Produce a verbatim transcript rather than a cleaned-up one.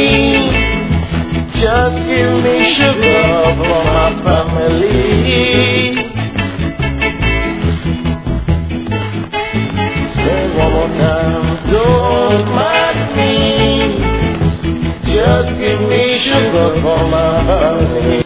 Just give me sugar for my family. Say one more time, don't mind me. Just give me sugar for my honey.